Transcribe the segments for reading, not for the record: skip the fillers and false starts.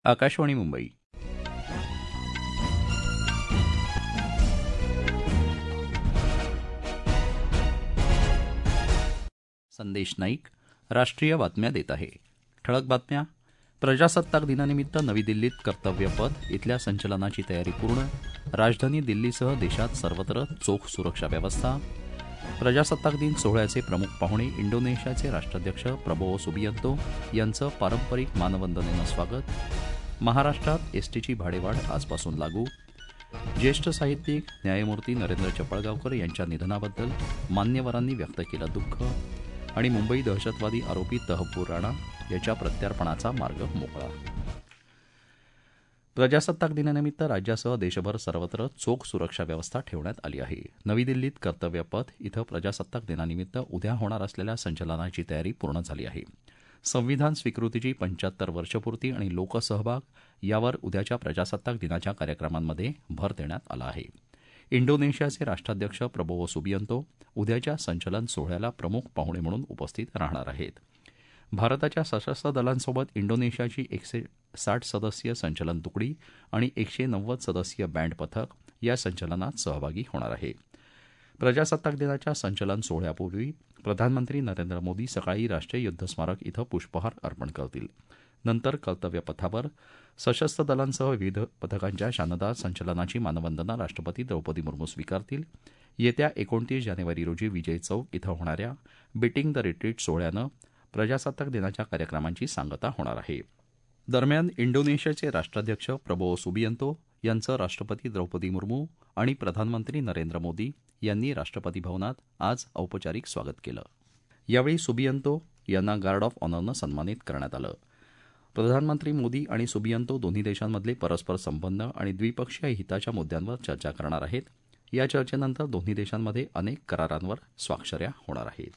आकाशवाणी मुंबई. संदेश नाईक राष्ट्रीय बातम्या देत आहे. ठळक बातम्या. प्रजासत्ताक दिनानिमित्त नवी दिल्लीत कर्तव्यपथ इथल्या संचलनाची तयारी पूर्ण. राजधानी दिल्लीसह देशात सर्वत्र चोख सुरक्षा व्यवस्था. प्रजासत्ताक दिन सोहळ्याचे प्रमुख पाहुणे इंडोनेशियाचे राष्ट्राध्यक्ष प्रबोवो सुबियांतो यांचं पारंपरिक मानवंदनेनं स्वागत. महाराष्ट्रात एसटीची भाडेवाढ आजपासून लागू. ज्येष्ठ साहित्यिक न्यायमूर्ती नरेंद्र चपळगावकर यांच्या निधनाबद्दल मान्यवरांनी व्यक्त केलं दुःख. आणि मुंबई दहशतवादी आरोपी तहव्वूर राणा याच्या प्रत्यार्पणाचा मार्ग मोकळा. प्रजासत्ताक दिनानिमित्त राज्यासह देशभर सर्वत्र चोख सुरक्षा व्यवस्था ठेवण्यात आली आहे. नवी दिल्लीत कर्तव्यपथ इथं प्रजासत्ताक दिनानिमित्त उद्या होणार असलेल्या संचलनाची तयारी पूर्ण झाली आहे. संविधान स्वीकृतीची 75 वर्षपूर्ती आणि लोकसहभाग यावर उद्याच्या प्रजासत्ताक दिनाच्या कार्यक्रमांमध्ये भर देण्यात आला आहे. इंडोनेशियाचे राष्ट्राध्यक्ष प्रबोवो सुबियांतो उद्याच्या संचलन सोहळ्याला प्रमुख पाहुणे म्हणून उपस्थित राहणार आहेत. भारताच्या सशस्त्र दलांसोबत इंडोनेशियाची 160 सदस्यीय संचलन तुकडी आणि 190 सदस्यीय बँड पथक या संचलनात सहभागी होणार आहे. प्रजासत्ताक दिनाच्या संचलन सोहळ्यापूर्वी प्रधानमंत्री नरेंद्र मोदी सकाळी राष्ट्रीय युद्ध स्मारक इथं पुष्पहार अर्पण करतील. नंतर कर्तव्यपथावर सशस्त्र दलांसह विविध पथकांच्या शानदार संचलनाची मानवंदना राष्ट्रपती द्रौपदी मुर्मू स्वीकारतील. येत्या 29 जानेवारी रोजी विजय चौक इथं होणाऱ्या बीटिंग द रिट्रीट सोहळ्यानं प्रजासत्ताक दिनाच्या कार्यक्रमांची सांगता होणार आहे. दरम्यान इंडोनेशियाचे राष्ट्राध्यक्ष प्रबोवो सुबियांतो यांचं राष्ट्रपती द्रौपदी मुर्मू आणि प्रधानमंत्री नरेंद्र मोदी यांनी राष्ट्रपती भवनात आज औपचारिक स्वागत केलं. यावेळी सुबियांतो यांना गार्ड ऑफ ऑनरनं सन्मानित करण्यात आलं. प्रधानमंत्री मोदी आणि सुबियांतो दोन्ही देशांमधले परस्पर संबंध आणि द्विपक्षीय हिताच्या मुद्द्यांवर चर्चा करणार आहेत. या चर्चेनंतर दोन्ही देशांमध्ये अनेक करारांवर स्वाक्षऱ्या होणार आहेत.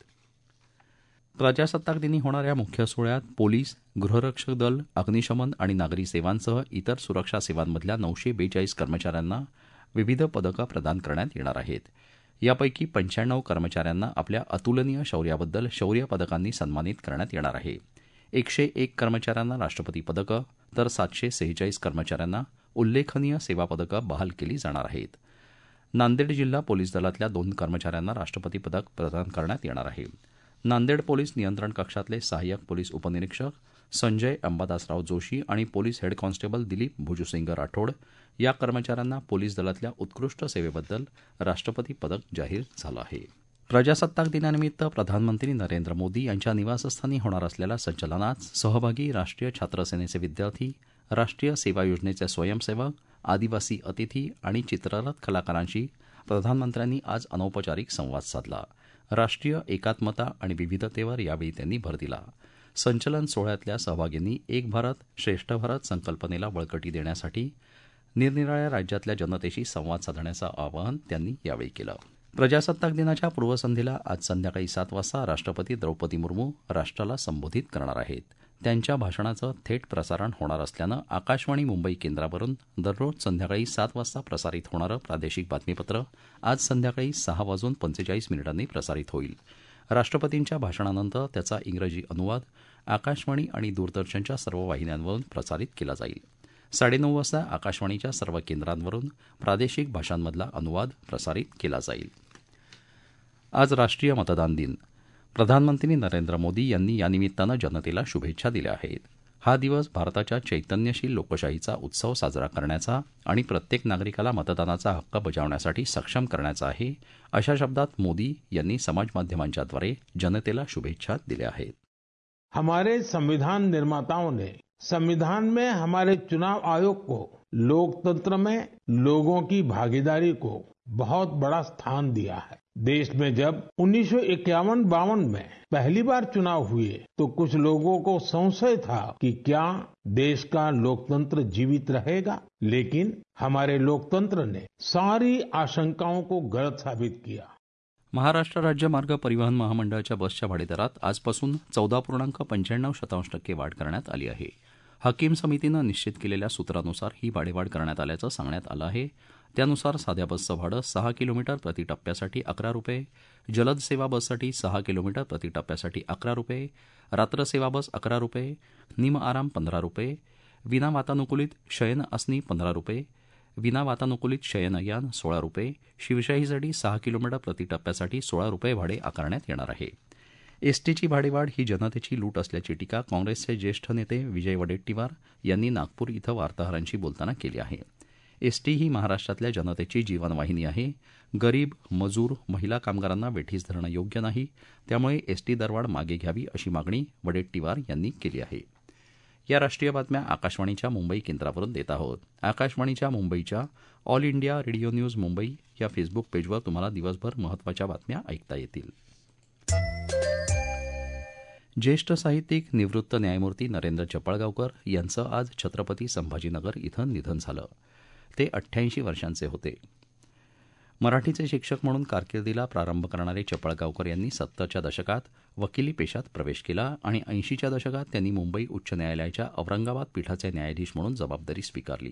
प्रजासत्ताक दिनी होणाऱ्या मुख्य सोहळ्यात पोलीस, गृहरक्षक दल, अग्निशमन आणि नागरी सेवांसह इतर सुरक्षा सेवांमधल्या 942 कर्मचाऱ्यांना विविध पदकं प्रदान करण्यात येणार आहेत. यापैकी 95 कर्मचाऱ्यांना आपल्या अतुलनीय शौर्याबद्दल शौर्य पदकांनी सन्मानित करण्यात येणार आहे. 101 कर्मचाऱ्यांना राष्ट्रपती पदकं तर 746 कर्मचाऱ्यांना उल्लेखनीय सेवा पदकं बहाल केली जाणार आहेत. नांदेड जिल्हा पोलीस दलातल्या 2 कर्मचाऱ्यांना राष्ट्रपती पदक प्रदान करण्यात येणार आहे. नांदेड पोलीस नियंत्रण कक्षातले सहाय्यक पोलीस उपनिरीक्षक संजय अंबादासराव जोशी आणि police head constable Dilip Bhujusingh Rathod या कर्मचाऱ्यांना पोलीस दलातल्या उत्कृष्ट सेवेबद्दल राष्ट्रपती पदक जाहीर झालं आहे. प्रजासत्ताक दिनानिमित्त प्रधानमंत्री नरेंद्र मोदी यांच्या निवासस्थानी होणार असलेल्या संचलनात सहभागी राष्ट्रीय छात्र सेनेचे विद्यार्थी, राष्ट्रीय सेवा योजनेचे स्वयंसेवक, आदिवासी अतिथी आणि चित्ररथ कलाकारांशी प्रधानमंत्र्यांनी आज अनौपचारिक संवाद साधला. राष्ट्रीय एकात्मता आणि विविधतेवर यावेळी त्यांनी भर दिला. संचलन सोहळ्यातल्या सहभागींनी एक भारत श्रेष्ठ भारत संकल्पनेला बळकटी देण्यासाठी निरनिराळ्या राज्यातल्या जनतेशी संवाद साधण्याचं आवाहन त्यांनी यावेळी केलं. प्रजासत्ताक दिनाच्या पूर्वसंध्येला आज संध्याकाळी 7 वाजता राष्ट्रपती द्रौपदी मुर्मू राष्ट्राला संबोधित करणार आहेत. त्यांच्या भाषणाचं थेट प्रसारण होणार असल्यानं आकाशवाणी मुंबई केंद्रावरून दररोज संध्याकाळी 7 वाजता प्रसारित होणारं प्रादेशिक बातमीपत्र आज संध्याकाळी 6:45 प्रसारित होईल. राष्ट्रपतींच्या भाषणानंतर त्याचा इंग्रजी अनुवाद आकाशवाणी आणि दूरदर्शनच्या सर्व वाहिन्यांवरून प्रसारित केला जाईल. 9:30 वाजता आकाशवाणीच्या सर्व केंद्रांवरून प्रादेशिक भाषांमधला अनुवाद प्रसारित केला जाईल. आज राष्ट्रीय मतदान दिन. प्रधानमंत्री नरेंद्र मोदी यांनी यानिमित्तानं जनतेला शुभेच्छा दिल्या आहेत. हा दिवस भारताच्या चैतन्यशील लोकशाहीचा उत्सव साजरा करण्याचा आणि प्रत्येक नागरिकाला मतदानाचा हक्क बजावण्यासाठी सक्षम करण्याचा आहे, अशा शब्दात मोदी यांनी समाजमाध्यमांच्याद्वारे जनतेला शुभेच्छा दिल्या आहेत. हमारे संविधान निर्माताओं ने संविधान में हमारे चुनाव आयोग को लोकतंत्र में लोगों की भागीदारी को बहुत बड़ा स्थान दिया है. देश में जब 1951-52 में पहली बार चुनाव हुए तो कुछ लोगों को संशय था कि क्या देश का लोकतंत्र जीवित रहेगा, लेकिन हमारे लोकतंत्र ने सारी आशंकाओं को गलत साबित किया. महाराष्ट्र राज्य मार्ग परिवहन महामंडळाच्या बसच्या भाडेदरात आजपासून 14.95% वाढ करण्यात आली आहे. हकीम समितीनं निश्चित केलेल्या सूत्रानुसार ही भाडेवाढ करण्यात आल्याचं सांगण्यात आलं आहे. त्यानुसार साध्या बसचं भाडं 6 किलोमीटर प्रति टप्प्यासाठी 11 रुपये, जलद सेवा बससाठी 6 किलोमीटर प्रति टप्प्यासाठी 11 रुपये, रात्र सेवा बस 11 रुपये, निम आराम 15 रुपये, विना वातानुकूलित शयन आसनी 15 रुपये, विना वातानुकूलित शयनयान 16 रुपये, शिवशाहीसाठी 6 किलोमीटर प्रतिटप्प्यासाठी 16 रुपये भाडे आकारण्यात येणार आहे. एसटीची भाडेवाढ ही जनतेची लूट असल्याची टीका काँग्रेसचे ज्येष्ठ नेते विजय वडेट्टीवार यांनी नागपूर इथं वार्ताहरांशी बोलताना केली आहे. एसटी ही महाराष्ट्रातल्या जनतेची जीवनवाहिनी आहे. गरीब, मजूर, महिला कामगारांना वेठीस धरणं योग्य नाही. त्यामुळे एसटी दरवाढ मागे घ्यावी अशी मागणी वडेट्टीवार यांनी केली आहे. या राष्ट्रीय बातम्या आकाशवाणीच्या मुंबई केंद्रावरून देत आहोत. आकाशवाणीच्या मुंबईच्या all India radio news Mumbai या फेसबुक पेजवर तुम्हाला दिवसभर महत्त्वाच्या बातम्या ऐकता येतील. ज्येष्ठ साहित्यिक निवृत्त न्यायमूर्ती नरेंद्र चपळगावकर यांचं आज छत्रपती संभाजीनगर इथं निधन झालं. ते 88 वर्षांचे होते. मराठीचे शिक्षक म्हणून कारकिर्दीला प्रारंभ करणारे चपळगावकर यांनी 70च्या दशकात वकिली पेशात प्रवेश केला आणि 80च्या दशकात त्यांनी मुंबई उच्च न्यायालयाच्या औरंगाबाद पीठाचे न्यायाधीश म्हणून जबाबदारी स्वीकारली.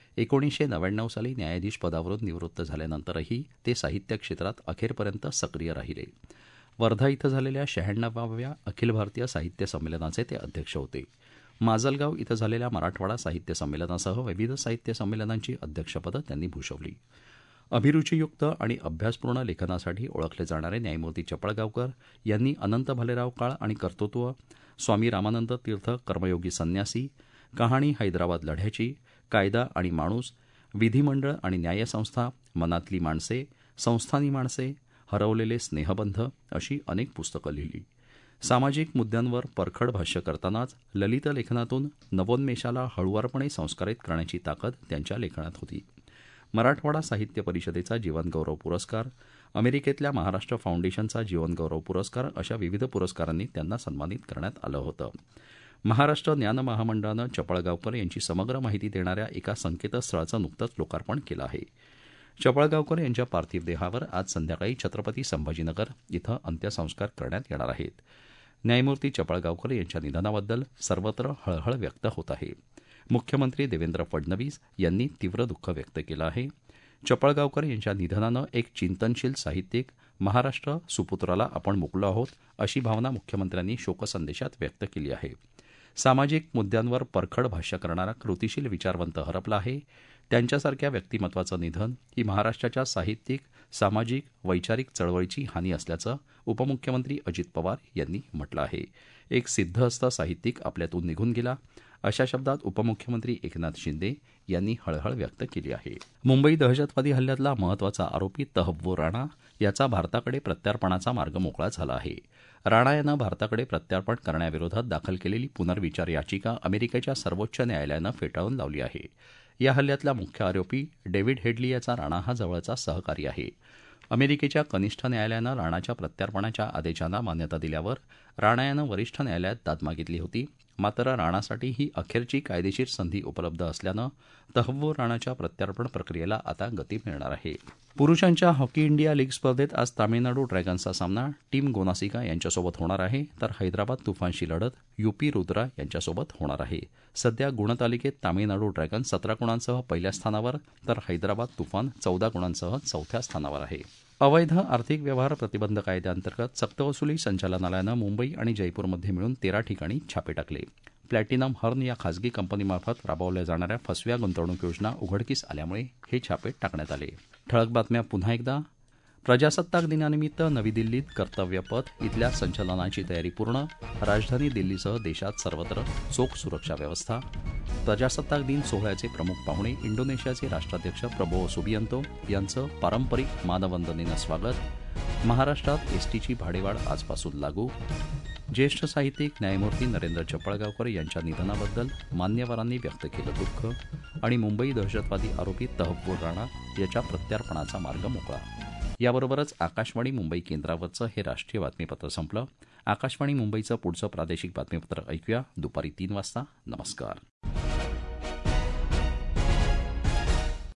1999 साली न्यायाधीश पदावरून निवृत्त झाल्यानंतरही ते साहित्य क्षेत्रात अखेरपर्यंत सक्रिय राहिले. वर्धा इथं झालेल्या 96व्या अखिल भारतीय साहित्य संमेलनाचे ते अध्यक्ष होते. माजलगाव इथं झालेल्या मराठवाडा साहित्य संमेलनासह विविध साहित्य संमेलनांची अध्यक्षपदं त्यांनी भूषवली. अभिरुचियुक्त आणि अभ्यासपूर्ण लेखनासाठी ओळखले जाणारे न्यायमूर्ती चपळगावकर यांनी अनंत भालेराव काळ आणि कर्तृत्व, स्वामी रामानंद तीर्थ कर्मयोगी संन्यासी, कहाणी हैदराबाद लढ्याची, कायदा आणि माणूस, विधिमंडळ आणि न्यायसंस्था, मनातली माणसे, संस्थानी माणसे, हरवलेले स्नेहबंध अशी अनेक पुस्तकं लिहिली. सामाजिक मुद्द्यांवर परखड भाष्य करतानाच ललित लेखनातून नवोन्मेषाला हळुवारपणे संस्कारित करण्याची ताकद त्यांच्या लेखनात होती. मराठवाडा साहित्य परिषदेचा जीवनगौरव पुरस्कार, अमेरिकेतल्या महाराष्ट्र फाउंडेशनचा जीवनगौरव पुरस्कार अशा विविध पुरस्कारांनी त्यांना सन्मानित करण्यात आलं होतं. महाराष्ट्र ज्ञान महामंडळानं चपळगावकर यांची समग्र माहिती देणाऱ्या एका संकेतस्थळाचं नुकतंच लोकार्पण केलं आहे. चपळगावकर यांच्या पार्थिव देहावर आज संध्याकाळी छत्रपती संभाजीनगर इथं अंत्यसंस्कार करण्यात येणार आहेत. न्यायमूर्ती चपळगावकर यांच्या निधनाबद्दल सर्वत्र हळहळ व्यक्त होत आहे. मुख्यमंत्री देवेंद्र फडणवीस यांनी तीव्र दुःख व्यक्त केलं आहे. चपळगावकर यांच्या निधनानं एक चिंतनशील साहित्यिक, महाराष्ट्र सुपुत्राला आपण मुकलो आहोत अशी भावना मुख्यमंत्र्यांनी शोकसंदेशात व्यक्त केली आहे. सामाजिक मुद्द्यांवर परखड भाष्य करणारा कृतिशील विचारवंत हरपला आहे. त्यांच्यासारख्या व्यक्तिमत्वाचं निधन ही महाराष्ट्राच्या साहित्यिक, सामाजिक, वैचारिक चळवळीची हानी असल्याचं उपमुख्यमंत्री अजित पवार यांनी म्हटलं आहे. एक सिद्धहस्त साहित्यिक आपल्यातून निघून गेला अशा शब्दात उपमुख्यमंत्री एकनाथ शिंदे यांनी हळहळ व्यक्त केली आहे. मुंबई दहशतवादी हल्ल्यातला महत्त्वाचा आरोपी तहव्वूर राणा याचा भारताकडे प्रत्यार्पणाचा मार्ग मोकळा झाला आहे. राणा यानं भारताकडे प्रत्यार्पण करण्याविरोधात दाखल केलेली पुनर्विचार याचिका अमेरिकेच्या सर्वोच्च न्यायालयानं फेटाळून लावली आहे. या हल्ल्यातला मुख्य आरोपी डेव्हिड हेडली याचा राणा हा जवळचा सहकारी आहे. अमेरिकेच्या कनिष्ठ न्यायालयानं राणाच्या प्रत्यार्पणाच्या आदेशांना मान्यता दिल्यावर राणा यानं वरिष्ठ न्यायालयात दाद मागितली होती. मात्र राणासाठी ही अखेरची कायदेशीर संधी उपलब्ध असल्यानं तहव्वूर राणाच्या प्रत्यार्पण प्रक्रियेला आता गती मिळणार आहे. पुरुषांच्या हॉकी इंडिया लीग स्पर्धेत आज तामिळनाडू ड्रॅगन्सचा सामना टीम गोनासिका यांच्यासोबत होणार आहे, तर हैदराबाद तुफानशी लढत यूपी रुद्रा यांच्यासोबत होणार आहे. सध्या गुणतालिकेत तामिळनाडू ड्रॅगन्स 17 गुणांसह पहिल्या स्थानावर, तर हैदराबाद तुफान 14 गुणांसह चौथ्या स्थानावर आहे. अवैध आर्थिक व्यवहार प्रतिबंध कायद्याअंतर्गत सक्तवसुली संचालनालयानं मुंबई आणि जयपूरमध्ये मिळून 13 ठिकाणी छापे टाकले. प्लॅटिनम हर्न या खासगी कंपनीमार्फत राबवल्या जाणाऱ्या फसव्या गुंतवणूक योजना उघडकीस आल्यामुळे हे छापे टाकण्यात आले. ठळक बातम्या पुन्हा एकदा. प्रजासत्ताक दिनानिमित्त नवी दिल्लीत कर्तव्यपथ इथल्या संचलनाची तयारी पूर्ण. राजधानी दिल्लीसह देशात सर्वत्र चोख सुरक्षा व्यवस्था. प्रजासत्ताक दिन सोहळ्याचे प्रमुख पाहुणे इंडोनेशियाचे राष्ट्राध्यक्ष प्रबोवो सुबियांतो यांचं पारंपरिक मानवंदनेनं स्वागत. महाराष्ट्रात एसटीची भाडेवाढ आजपासून लागू. ज्येष्ठ साहित्यिक न्यायमूर्ती नरेंद्र चपळगावकर यांच्या निधनाबद्दल मान्यवरांनी व्यक्त केलं दुःख. आणि मुंबई दहशतवादी आरोपी तहव्वूर राणा याच्या प्रत्यार्पणाचा मार्ग मोकळा. याबरोबरच आकाशवाणी मुंबई केंद्रावरचं हे राष्ट्रीय बातमीपत्र संपलं. आकाशवाणी मुंबईचं पुढचं प्रादेशिक बातमीपत्र ऐकूया दुपारी 3 वाजता. नमस्कार.